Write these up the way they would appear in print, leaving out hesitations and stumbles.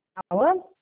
Alô?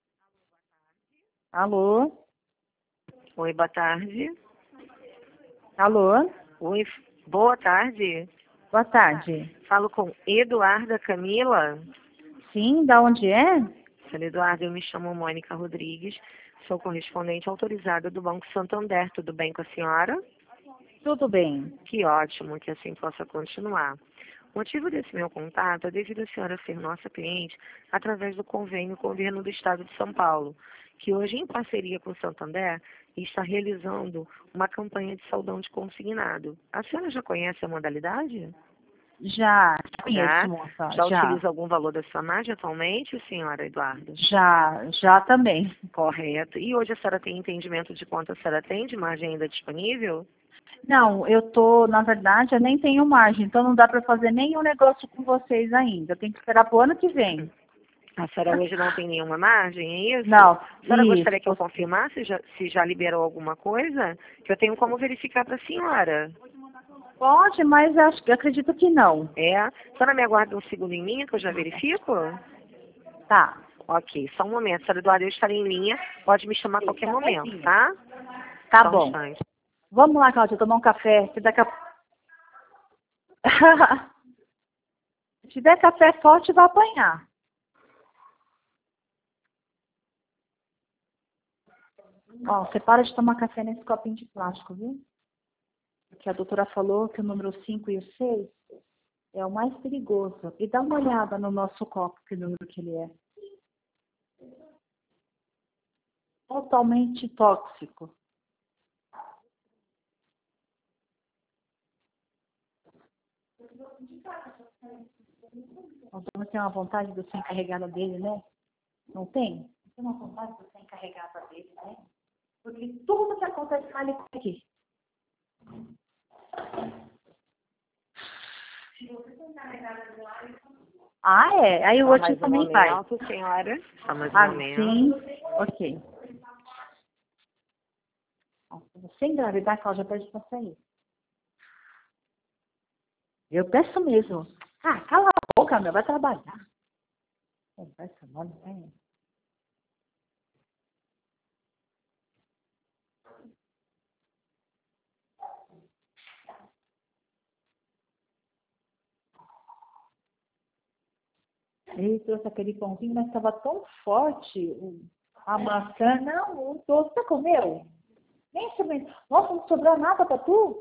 Alô? Oi, boa tarde. Alô? Oi, boa tarde. Boa tarde. Falo com Eduarda Camila. Sim, da onde é? Senhora Eduarda, eu me chamo Mônica Rodrigues, sou correspondente autorizada do Banco Santander. Tudo bem com a senhora? Tudo bem. Que ótimo, que assim possa continuar. O motivo desse meu contato é devido a senhora ser nossa cliente através do convênio com o governo do estado de São Paulo, que hoje, em parceria com o Santander, está realizando uma campanha de saudão de consignado. A senhora já conhece a modalidade? Já conheço, Já? moça. Já Já. utiliza algum valor da sua margem atualmente, senhora Eduarda? Já também. Correto. E hoje a senhora tem entendimento de quanto a senhora tem de margem ainda disponível? Não, na verdade, eu nem tenho margem, então não dá para fazer nenhum negócio com vocês ainda. Eu tenho que esperar pro ano que vem. A senhora hoje não tem nenhuma margem, é isso? Não, A senhora gostaria que eu isso. confirmasse se já liberou alguma coisa? Que eu tenho como verificar para a senhora. Pode, mas acredito que não. É? A senhora me aguarda um segundo em linha que eu já verifico? Tá. Ok, só um momento. Senhora Eduarda, eu estarei em linha. Pode me chamar a qualquer momento, tá? Tá Só um bom. instante. Vamos lá, Cláudia, tomar um café. Se daqui a... Se tiver café forte, vai apanhar. Ó, você para de tomar café nesse copinho de plástico, viu? Porque a doutora falou que o número 5 e o 6 é o mais perigoso. E dá uma olhada no nosso copo, que número que ele é. Totalmente tóxico. O dono tem uma vontade de ser encarregada dele, né? Não tem? Tem uma vontade de ser encarregada dele, né? Porque tudo que acontece com ele aqui. Ah, é? Aí o Só outro mais um também vai. momento, senhora. Só mais um Ah, momento. sim. Ok. Se você engravidar, Cláudia, pede pra sair. Eu peço mesmo. Ah, cala a boca, meu, vai trabalhar. Conversa mole, né? Ele trouxe aquele pãozinho, mas estava tão forte a maçã. Não, o doce, você comeu? Nem experimentou. Nossa, não sobrou nada pra tu?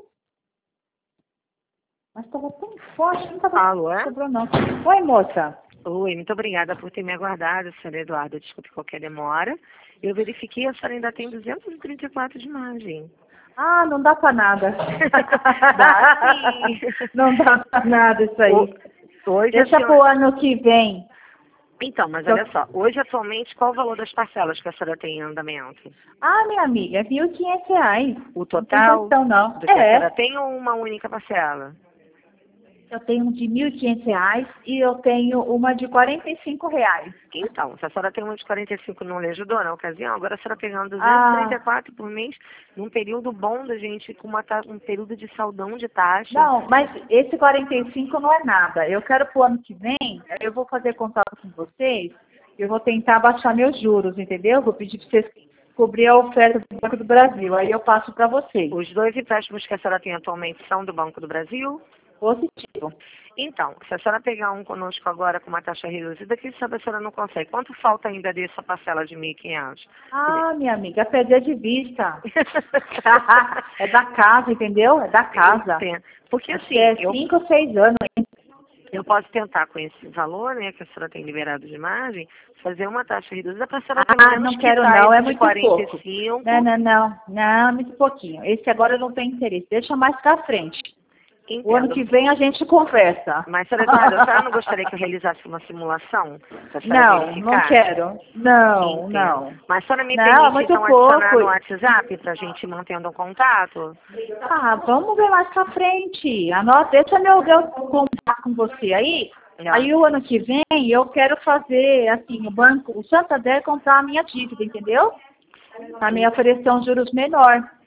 Mas estava tão forte, não Alô, é? sobrou não. Oi, moça. Oi, muito obrigada por ter me aguardado, senhora Eduarda. Desculpe qualquer demora. Eu verifiquei, a senhora ainda tem 234 de margem. Ah, não dá pra nada. Dá sim. Não dá pra nada isso aí. Hoje a Deixa senhora... pro ano que vem. Então, mas olha só. Hoje, atualmente, qual o valor das parcelas que a senhora tem em andamento? Ah, minha amiga, é R$ 1.500. O Não tem total questão, não. do que a senhora É, tem ou uma única parcela? eu tenho um de R$ 1.500 e eu tenho uma de R$ 45. Então, se a senhora tem uma de 45 não lhe ajudou na ocasião, agora a senhora pegando Ah, 234 por mês, num período bom da gente, com um período de saldão de taxa. não, mas esse 45 não é nada. Eu quero pro ano que vem, eu vou fazer contato com vocês, eu vou tentar baixar meus juros, entendeu? Vou pedir para vocês cobrir a oferta do Banco do Brasil, aí eu passo para vocês. Os dois empréstimos que a senhora tem atualmente são do Banco do Brasil? Positivo. Então, se a senhora pegar um conosco agora com uma taxa reduzida, quem sabe a senhora não consegue. Quanto falta ainda dessa parcela de 1.500? Ah, minha amiga, é perder de vista. É da casa, entendeu? É da casa. Entendo. Porque Acho assim, que é 5 ou 6 anos. eu posso tentar com esse valor, né, que a senhora tem liberado de margem, fazer uma taxa reduzida para a senhora pelo Ah, menos não quero quitar não, é esse de muito pouco. 45. Não, é muito pouquinho. Esse agora eu não tenho interesse. Deixa mais pra frente. O ano Entendo. que vem a gente conversa. Mas, senhora Eduarda, a senhora não gostaria que eu realizasse uma simulação? Para a senhora Não, verificar? não quero. Não, Entendo. não. Mas a senhora me Não, é permite, muito então, pouco. adicionar no WhatsApp para a gente ir mantendo o contato? Ah, vamos ver mais pra frente. Anota, deixa eu contar com você aí. Não. Aí o ano que vem eu quero fazer, assim, o Santander comprar a minha dívida, entendeu? Para me oferecer um juros menor.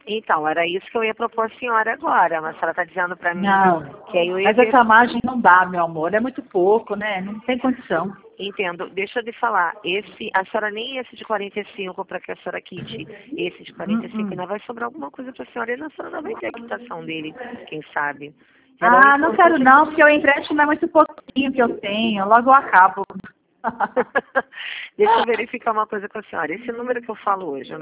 Então, era isso que eu ia propor à senhora agora, mas a senhora está dizendo para mim Não, que aí eu ia mas ver. essa margem não dá, meu amor. É muito pouco, né? Não tem condição. Entendo. Deixa eu lhe falar. A senhora nem esse de 45 para que a senhora quite. Esse de 45 ainda vai sobrar alguma coisa para a senhora e a senhora não vai ter a quitação dele, quem sabe. Era o Ah, não quero importante. não, porque o empréstimo é muito pouquinho que eu tenho. Logo eu acabo. Deixa eu verificar uma coisa com a senhora. Esse número que eu falo hoje, o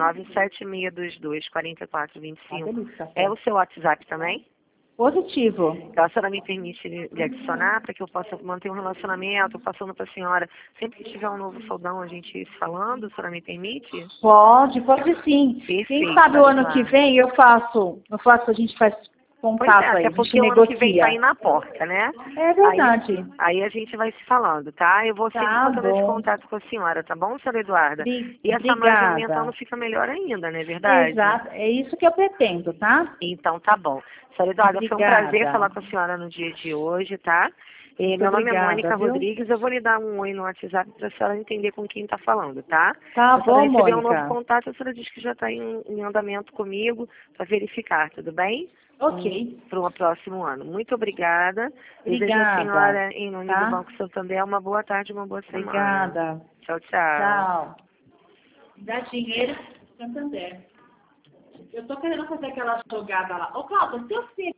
976224425, é o seu WhatsApp também? Positivo. Então, a senhora me permite lhe adicionar para que eu possa manter um relacionamento, passando para a senhora. Sempre que tiver um novo soldão, a gente ir se falando, a senhora me permite? Pode sim. Quem Perfeito, sabe o ano que Eduardo. vem a gente faz Pois é, contato aí, até a gente porque o ano que vem tá aí negocia. na porta, né? É Aí, verdade. aí a gente vai se falando, tá? Eu vou sempre Tá mantendo esse bom. contato com a senhora, tá bom, senhora Eduarda? E essa margem aumentando Obrigada. fica melhor ainda, não é verdade? Exato, é isso que eu pretendo, tá? Então, tá bom. Senhora Eduarda, foi um prazer Obrigada. falar com a senhora no dia de hoje, tá? Muito Meu nome é obrigada, Mônica viu? Rodrigues, eu vou lhe dar um oi no WhatsApp para a senhora entender com quem está falando, tá? Tá Se a senhora bom, receber um novo Mônica. contato, a senhora diz que já está em andamento comigo para verificar, tudo bem? Ok. Para o próximo ano. Muito obrigada. Desejo à Obrigada. senhora, em nome do Tá? Banco Santander, uma boa tarde, uma boa semana. Obrigada. Tchau, tchau. Tchau. Dá dinheiro, Santander. Eu tô querendo fazer aquela jogada lá. Ô, Cláudia, seu filho.